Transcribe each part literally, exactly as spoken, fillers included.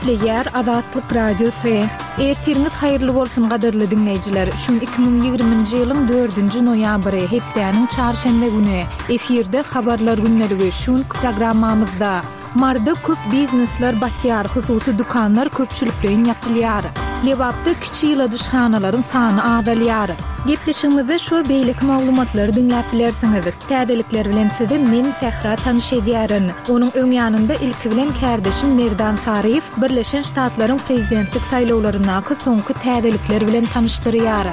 Gepleyer Azatlyk Radiosu. Ertiriniz hayırlı bolsun gaderli dinleyijiler. Şun iki bin ýygrymynjy ýylyň dördünji noýabry hepdeniň çarşembe güni efirde habarlar günneligi şun programmamyzda. Marda köp biznesler batýar, hususy dukanlar köpçülikleýin ýapylýar. Lewapda kiçi ýyladyşhanalaryň sany azalýar. Gepleşigimizde şu beýlik maglumatlary dinläp bilersiňiz. Täzelikler bilen sizi men Sehra tanyş edýärin. Onuň öň ýanynda ilki bilen kärdeşim Merdan Saryýew Birleşen Ştatlaryň prezidentlik saýlawlarynyňky soňky täzelikler bilen tanyşdyrýar.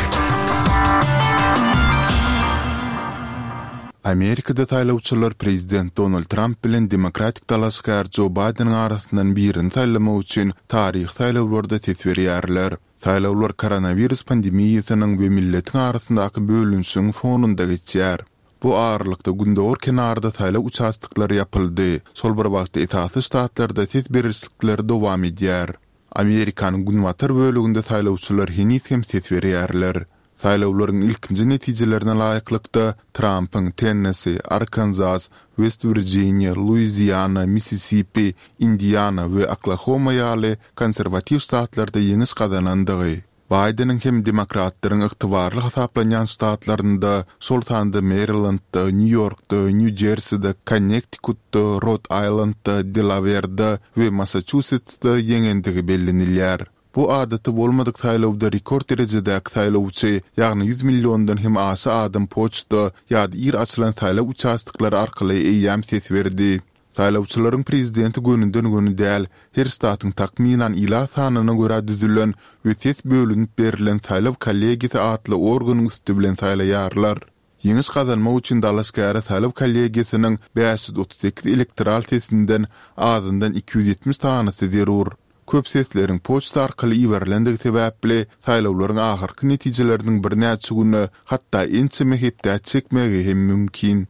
Amerikada taýlawçylar prezident Donald Trump bilen demokratik dalaskar Joe Biden arasyndan birini taýlamak üçin taryh taýlawlarda tesbirýärler. Taýlawlar koronavirus pandemiýasynyň we milletiň arasyndaky bölünşiň fonunda geçýär. Bu ağırlykda gündor kenarda taýla uçastyklary yapyldy. Sol bir wagtda etaty ştatlarda tesbirçilikler dowam edýär. Amerikanyň günwatar bölüginde taýlawçylar henüz hem tesbirýärler. Saýlawlaryň ilkinji netijelerine laýyklykda Trump'ın Tennessee, Arkansas, West Virginia, Louisiana, Mississippi, Indiana we Oklahoma ýaly konserwativ ştatlarda ýeňiş gazanandygy, Biden'in hem demokratlaryň ygtybarly hasaplanýan ştatlarynda, Sultanda, Marylandda, New Yorkda, New Jersey'de, Connecticut'da, Rhode Island'da, Delaware'da we Massachusetts'da ýeňendigi bellenilýär. Bu adaty bolmadyk taýlawda rekord derejedäki taýlawçy, ýagny yüz milliondan hem aşy adam poçta ýa-da ir açylan taýlaw uçastyklary arkaly eýýäm ses berdi. Taýlawçylaryň prezidenti gönünden göni däl, her ştatyň takminan ila sanyna görä düzülen we ses bölünip berilen taýlaw kollegiýasy atly organyň üstü bilen taýlaýarlar. Ýeňiş gazanmak üçin dalaskara taýlaw kollegiýasynyň beş yüz otuz sekiz elektral sesinden azyndan iki yüz ýetmiş tanysy zerur. Köp sesleriň poçta arkaly iwerlendigi sebäpli taýlawlaryň ahyrky netijeleriniň bir näçe güni hatda ençeme hepde çekmegi hem mümkin.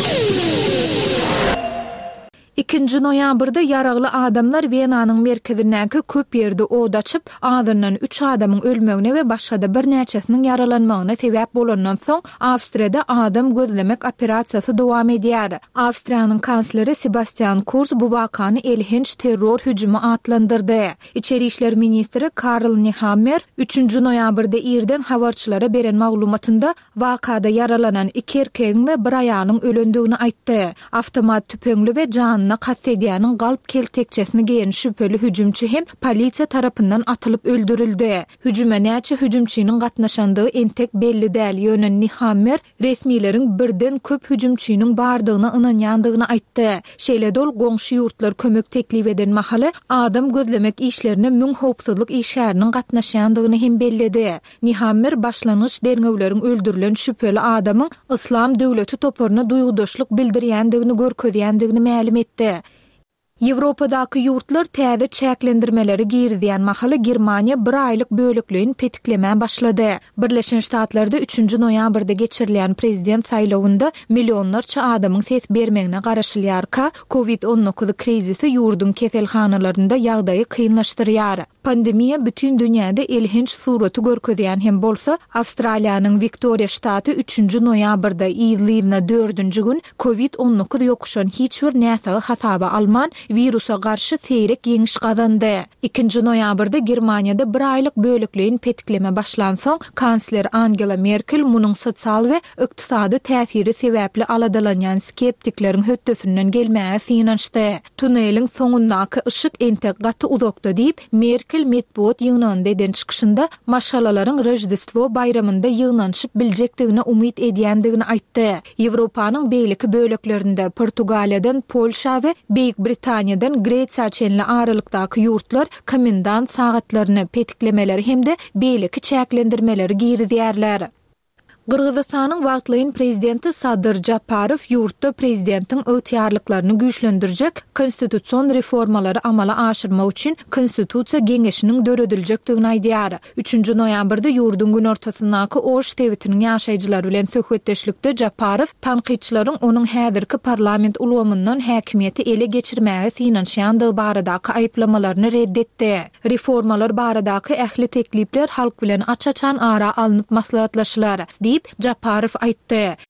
ikinji noýabrda ýaragly adamlar Wienanyň merkezindäki köp ýerde od açyp, adyrnan üç adamyň ölmegine we başga bir näçesiniň yaralanmagyna sebäp bolandan soň Awstriýada adam gözlemek operasiýasy dowam edýär. Awstriýanyň kansleri Sebastian Kurz bu wakany elhinç terror hüjumy atlandyrdy. İçeri işler ministri Karl Nehammer üçünji noýabrda irden habarçylara beren maglumatynda wakada yaralanan iki erkegiň we bir aýalyň ölendigini aýtdy. Awtomat tüpeňli we jan Kassediyanyň galp keltekçesini giyen şüpheli hüjümçi hem polisiýa tarapyndan atılıp öldürildi. Hüjüme näçe hüjümçiniň gatnaşandygy entek belli däl ýönen Nihammer resmiýetiň birden köp hüjümçiniň bardygyna ynanýandygyny aýtdy. Şeýle dol goňşy ýurtlar kömek teklip eden mahaly adam gözlemek işlerine müň howpsuzlyk işäriniň gatnaşandygyny hem bellidi. Nihammer başlanyş derňewleriň öldürilen şüpheli adamyň Islam döwleti toporuna duýgudaşlyk bildirýändigini görkezýändigini ma'lum etdi. Ýewropadaky ýurtlar täze çäklendirmeleri girdiýän mahaly Germaniýa bir aýlyk bölükliğin petiklemä başlady. Birleşen Ştatlarda üçünji noýabrda geçirilen prezident saýlawynda millionlarça adamyň ses bermegine garaşylýarka, covid on dokuz krizisi ýurdun keselhanalarynda ýagdaýy kynlaşdyrýar. Pandemiýa bütün dünýäde elhinç suraty görkezýän hem bolsa, Awstraliýanyň Victoria ştaty üçünji noýabrda ýylyna dördünji gün covid on dokuz ýokuşan hiç bir näse hasaba alman virusa garşy seýrek ýeňiş gazandy. ikinji noýabrda Germaniýada bir aýlyk bölükliğin petikleme başlansoň, kansler Angela Merkel munyň sosial we ykdysady täsiri sebäpli aladalanýan skeptikleriň hötdesinden gelmäge synançdy. Tuneliň soňundaky ışık entek gaty uzakda diýip Merkel metbuat ýygnynda eden çykyşynda maşalalaryň Rojdestvo bayramynda ýygnanşyp biljekdigine umyt edýändigini aýtdy. Ýewropanyň beýleki böleklerinde Portugaliýadan Polşa we Beýik Britaniýadan Gretsiýa çenli aralykdaky ýurtlar komendant sagatlaryny petiklemeleri hemde beýleki çäklendirmeleri girdiýärler. Gırgızstanyň wagtlyň prezidenti Sadyr Japarow ýurtda prezidentiň ygtyarlyklaryny güýçlendirjek konstitusiýon reformalary amala aşyrmak üçin konstitusiýa geňeşiniň dörediljakdygyny aýdýar. üçünji noýabrda ýurdun gün ortasyndaky Oş dewletiniň ýaşaýjylary bilen söhbetdeşlikde Japarow tanqidçilaryň onuň häzirki parlament ulgamyndan häkimiýeti ele geçirmäge synanýandygy baradaky aýplamalaryny reddetdi. Reformalar baradaky ähli teklipler halk bilen açaçan ara alınıp maslahatlaşylar diýip Japarow aýtdy.